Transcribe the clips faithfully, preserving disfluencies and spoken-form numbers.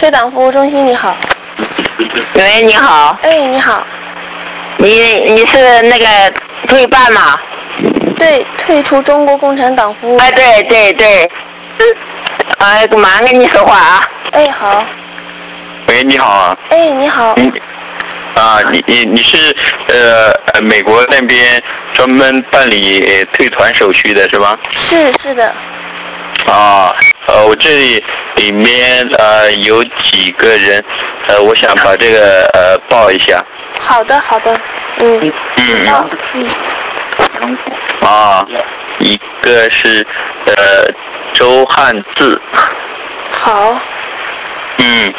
退党服务中心，你好。 喂，你好。 哎，你好。 你你是那个退办吗？ 对，退出中国共产党服务。 哎，对对对。哎，马上跟你说话啊。 哎，好。 喂，你好啊。 哎，你好。 嗯。啊，你你你是呃美国那边专门办理退团手续的是吗？ 是是的。 啊，呃，我这里里面呃有几个人，呃，我想把这个呃报一下。 好的好的，嗯。 嗯。 嗯。 啊，一个是呃周汉字。 好。 嗯。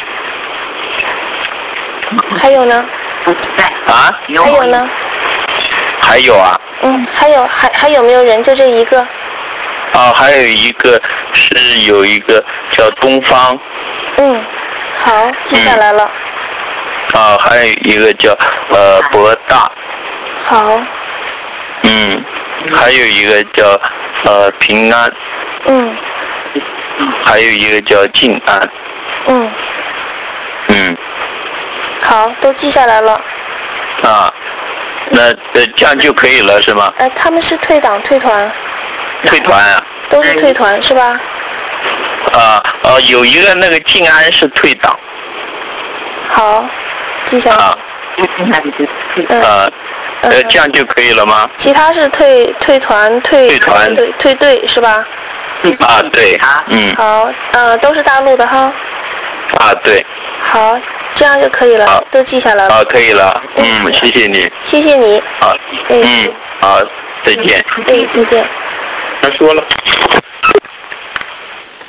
还有呢？ 啊？ 还有呢？ 还有啊？ 嗯，还有还还有没有人？就这一个？ 啊，还有一个是有一个叫东方。 嗯，好，记下来了。 嗯、啊，还有一个叫呃博大。 好。 嗯，还有一个叫呃平安。 嗯。 还有一个叫静安。 嗯。 嗯。 好，都记下来了。 啊，那呃这样就可以了是吗？ 呃，他们是退党退团。 退团啊？ 都是退团是吧？ 啊呃，有一个那个静安是退党。 好，记下来。 啊。 嗯。 啊，呃，这样就可以了吗？ 其他是退退团退退团退退队是吧？ 啊，对。嗯。 好，呃，都是大陆的哈。 啊，对。 好，这样就可以了，都记下来了。 啊，可以了。嗯，谢谢你。 谢谢你。 好。 嗯。 嗯，好，再见。 哎，再见。 他说了。